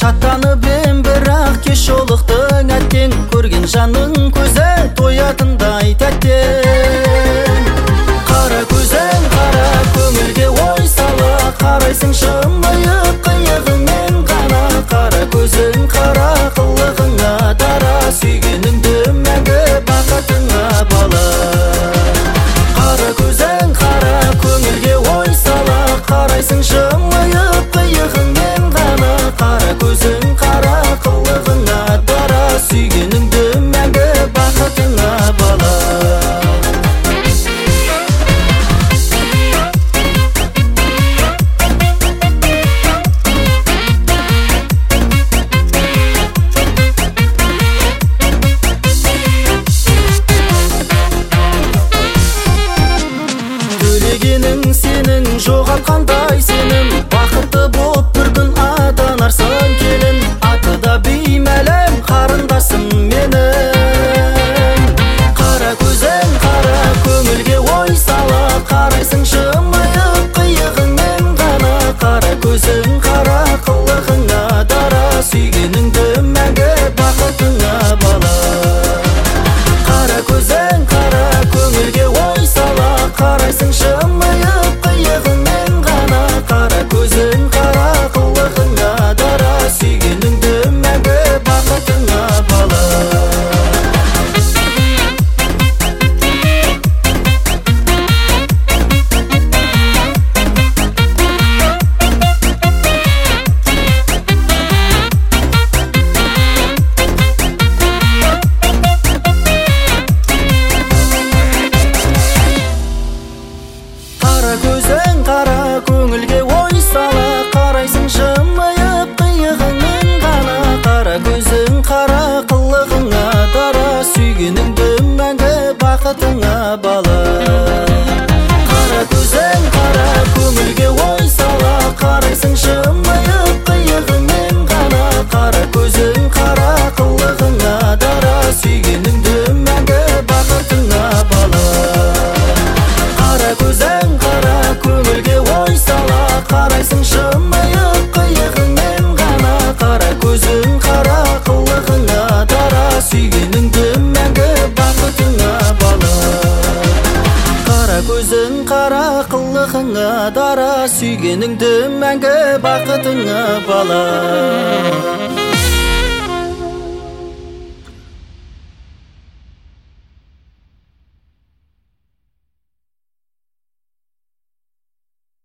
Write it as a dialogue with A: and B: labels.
A: шаттанып ем, бірақ кеш жолықтың әттең. Көрген жаның көзі тоятындай тәттен. Қара көзің қара көңілге ой сала, қарайсың жымиып қиығыңмен ғана. Қара көзің қара қылығыңа дара, сүйгеніңді мәңгі бақытыңа бала. Қара көзің қара көңілге ой сала, қарайсың жымиып қиығыңмен ғана. Қара көзің қара қылығыңа дара, сүйгеніңді мәңгі бақытыңа бала. Сенің жоғалтқандай сенім, бақытты боп бір күн атанарсың келін. Аты да беймәлім қарындасым менің. Қара көзің қара көңілге ой сала, қарайсың жымиып қиығыңмен ғана. Қара көзің қара қылығыңа дара, сүйгеніңді мәңгі бақытыңа бала. Қара көзің қара көңілге ой сала, қарайсың жымиып қиығыңмен ғана. Қара көзің қара қылығыңа дара, сүйгеніңді мәңгі бақытыңа бала. Қара көзің қара көңілге ой сала, қарайсың жымиып қиығыңмен ғана. Қара көзің қара қылығыңа дара, сүйгеніңді мәңгі бақытыңа бала. Қара көзің қара көңілге ой сала, қарайсың жымиып қиығыңмен ғана. Қара көзің қара қылығыңа дара, сүйгеніңді мәңгі бақытыңа бала. Қара көзің қара көңілге ой сала, қарайсың жымиып қиығыңмен ғана. Қара көзің қара қылығыңа дара, сүйгеніңді мәңгі бақытыңа бала. Қара көзің қара қылығыңа дара, сүйгеніңді мәңгі бақытыңа бала.